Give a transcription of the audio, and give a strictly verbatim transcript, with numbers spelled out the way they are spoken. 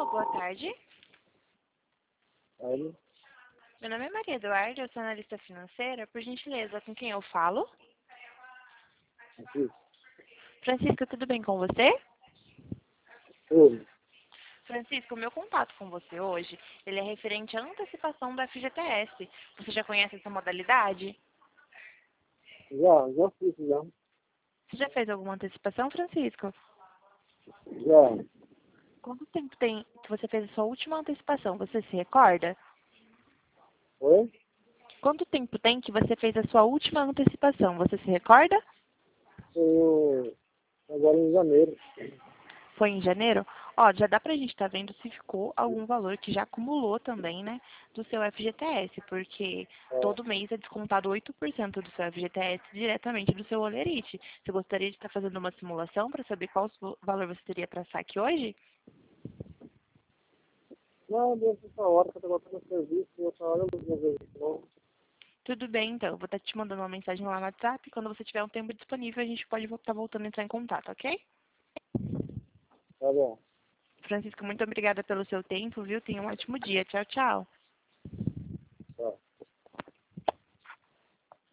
boa tarde. Aí, Meu nome é Maria Eduarda, eu sou analista financeira. Por gentileza, com quem eu falo? aqui, Francisco, tudo bem com você? tudo. Francisco, o meu contato com você hoje, ele é referente à antecipação do F G T S. Você já conhece essa modalidade? Já, já fiz, já. Você já fez alguma antecipação, Francisco? Já. Quanto tempo tem que você fez a sua última antecipação? Você se recorda? Oi? Quanto tempo tem que você fez a sua última antecipação? Você se recorda? Foi agora em janeiro. Foi em janeiro? Ó, já dá pra gente estar vendo se ficou algum valor que já acumulou também, né, do seu F G T S, porque É, todo mês é descontado oito por cento do seu F G T S diretamente do seu Olerite. Você gostaria de estar fazendo uma simulação para saber qual o valor você teria para saque hoje? não, deu essa hora que eu tô botando no serviço, e outra hora eu vou ver de novo. Tudo bem, então. Eu vou estar te mandando uma mensagem lá no WhatsApp. Quando você tiver um tempo disponível, a gente pode estar voltando a entrar em contato, ok? Tá bom. Francisco, muito obrigada pelo seu tempo, viu? Tenha um ótimo dia. Tchau, tchau.